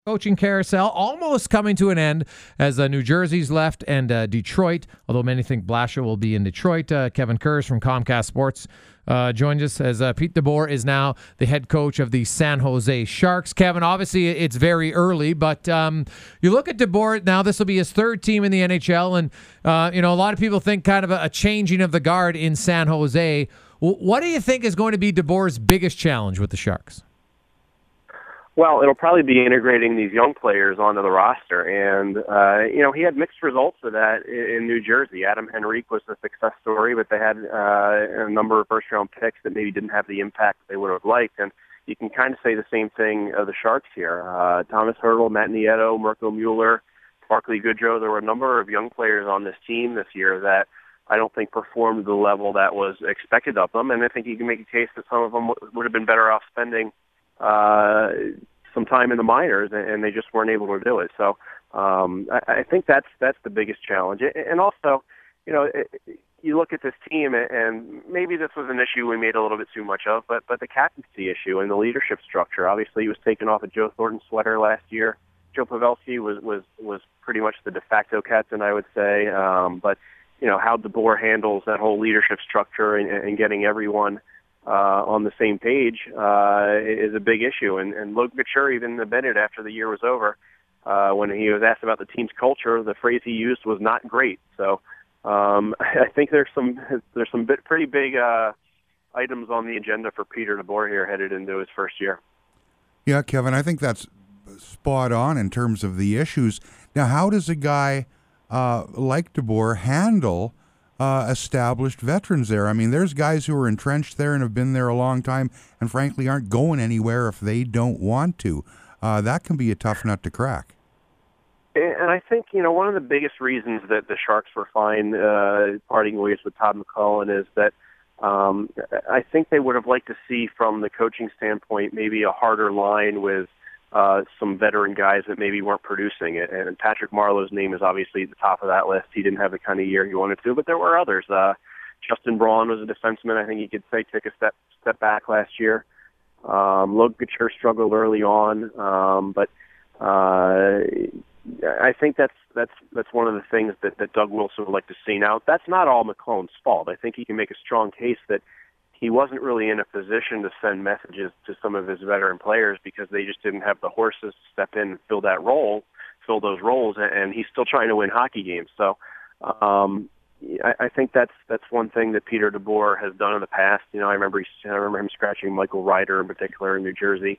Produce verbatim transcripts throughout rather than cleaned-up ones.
Coaching carousel almost coming to an end as uh, New Jersey's left and uh, Detroit, although many think Blashill will be in Detroit. Uh, Kevin Kurz from Comcast Sports uh, joined us as uh, Pete DeBoer is now the head coach of the San Jose Sharks. Kevin, obviously it's very early, but um, you look at DeBoer now, this will be his third team in the N H L, and uh, you know a lot of people think kind of a, a changing of the guard in San Jose. W- what do you think is going to be DeBoer's biggest challenge with the Sharks? Well, it'll probably be integrating these young players onto the roster. And, uh, you know, he had mixed results of that in, in New Jersey. Adam Henrique was a success story, but they had uh, a number of first-round picks that maybe didn't have the impact they would have liked. And you can kind of say the same thing of the Sharks here. Uh, Thomas Hertl, Matt Nieto, Mirko Mueller, Barclay Goodrow. There were a number of young players on this team this year that I don't think performed to the level that was expected of them. And I think you can make a case that some of them w- would have been better off spending uh, some time in the minors, and they just weren't able to do it. So um, I, I think that's that's the biggest challenge. And also, you know, it, you look at this team, and maybe this was an issue we made a little bit too much of, but but the captaincy issue and the leadership structure. Obviously, he was taken off of Joe Thornton's sweater last year. Joe Pavelski was was was pretty much the de facto captain, I would say. Um, but you know how DeBoer handles that whole leadership structure and, and getting everyone Uh, on the same page uh, is a big issue. And, and Logan Couture even admitted after the year was over, uh, when he was asked about the team's culture, the phrase he used was not great. So um, I think there's some there's some bit, pretty big uh, items on the agenda for Peter DeBoer here headed into his first year. Yeah, Kevin, I think that's spot on in terms of the issues. Now, how does a guy uh, like DeBoer handle Uh, established veterans there? I mean, there's guys who are entrenched there and have been there a long time and frankly aren't going anywhere if they don't want to. Uh, that can be a tough nut to crack. And I think, you know, one of the biggest reasons that the Sharks were fine uh, parting ways with Todd McLellan is that um, I think they would have liked to see from the coaching standpoint maybe a harder line with Uh, some veteran guys that maybe weren't producing it. And Patrick Marleau's name is obviously at the top of that list. He didn't have the kind of year he wanted to, but there were others. Uh, Justin Braun was a defenseman. I think you could say took a step step back last year. Um, Logan Couture struggled early on, um, but uh, I think that's that's that's one of the things that, that Doug Wilson would like to see. Now, that's not all McClellan's fault. I think he can make a strong case that he wasn't really in a position to send messages to some of his veteran players because they just didn't have the horses to step in and fill that role, fill those roles, and he's still trying to win hockey games. So um, I, I think that's that's one thing that Peter DeBoer has done in the past. You know, I remember he, I remember him scratching Michael Ryder in particular in New Jersey.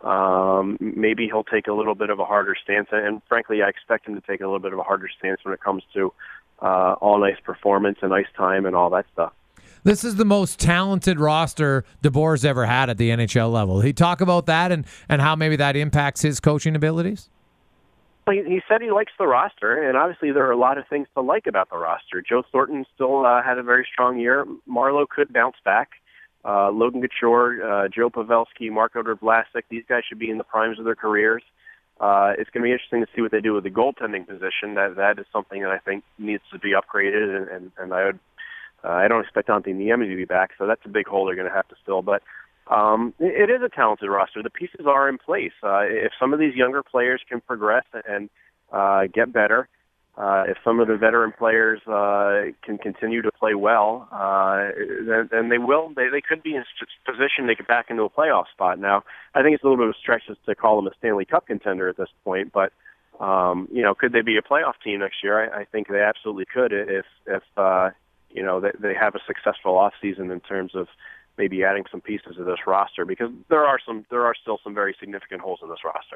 Um, maybe he'll take a little bit of a harder stance, and frankly, I expect him to take a little bit of a harder stance when it comes to uh, all-ice performance and ice time and all that stuff. This is the most talented roster DeBoer's ever had at the N H L level. He talk about that and, and how maybe that impacts his coaching abilities? Well, he, he said he likes the roster, and obviously there are a lot of things to like about the roster. Joe Thornton still uh, had a very strong year. Marleau could bounce back. Uh, Logan Couture, uh, Joe Pavelski, Marc-Andre Vlasic, these guys should be in the primes of their careers. Uh, it's going to be interesting to see what they do with the goaltending position. That That is something that I think needs to be upgraded, and, and, and I would Uh, I don't expect Antti Niemi to be back, so that's a big hole they're going to have to fill. But um, it, it is a talented roster. The pieces are in place. Uh, if some of these younger players can progress and uh, get better, uh, if some of the veteran players uh, can continue to play well, uh, then, then they will. They, they could be in a position to get back into a playoff spot. Now, I think it's a little bit of a stretch to call them a Stanley Cup contender at this point, but um, you know, could they be a playoff team next year? I, I think they absolutely could if if uh, you know, they, they have a successful offseason in terms of maybe adding some pieces to this roster, because there are some, there are still some very significant holes in this roster.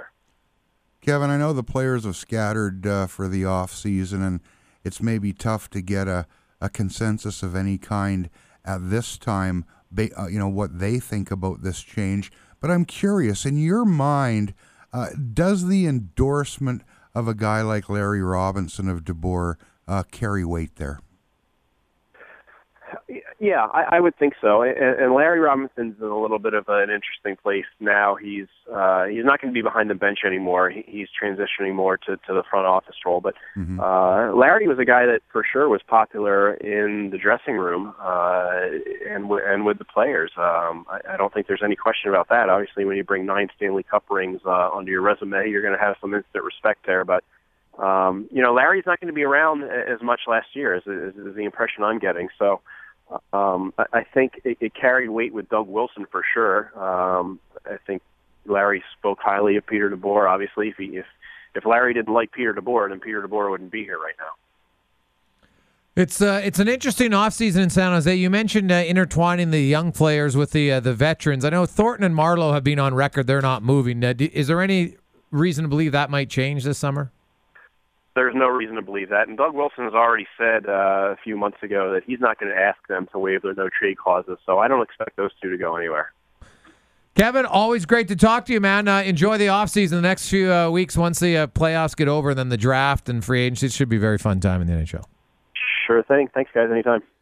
Kevin, I know the players have scattered uh, for the offseason, and it's maybe tough to get a, a consensus of any kind at this time, ba- uh, you know, what they think about this change. But I'm curious, in your mind, uh, does the endorsement of a guy like Larry Robinson of DeBoer uh, carry weight there? Yeah, I, I would think so. And, and Larry Robinson's in a little bit of an interesting place now. He's uh, he's not going to be behind the bench anymore. He, he's transitioning more to, to the front office role. But Mm-hmm. uh, Larry was a guy that for sure was popular in the dressing room uh, and w- and with the players. Um, I, I don't think there's any question about that. Obviously, when you bring nine Stanley Cup rings uh, onto your resume, you're going to have some instant respect there. But um, you know, Larry's not going to be around as much last year, is, is, is the impression I'm getting. So. Um, I, I think it, it carried weight with Doug Wilson for sure. Um, I think Larry spoke highly of Peter DeBoer. Obviously, if he, if if Larry didn't like Peter DeBoer, then Peter DeBoer wouldn't be here right now. It's uh, it's an interesting offseason in San Jose. You mentioned uh, intertwining the young players with the uh, the veterans. I know Thornton and Marleau have been on record; they're not moving. Uh, do, is there any reason to believe that might change this summer? There's no reason to believe that. And Doug Wilson has already said uh, a few months ago that he's not going to ask them to waive their no-trade clauses. So I don't expect those two to go anywhere. Kevin, always great to talk to you, man. Uh, enjoy the offseason the next few uh, weeks once the uh, playoffs get over, then the draft and free agency. It should be a very fun time in the N H L. Sure thing. Thanks, guys. Anytime.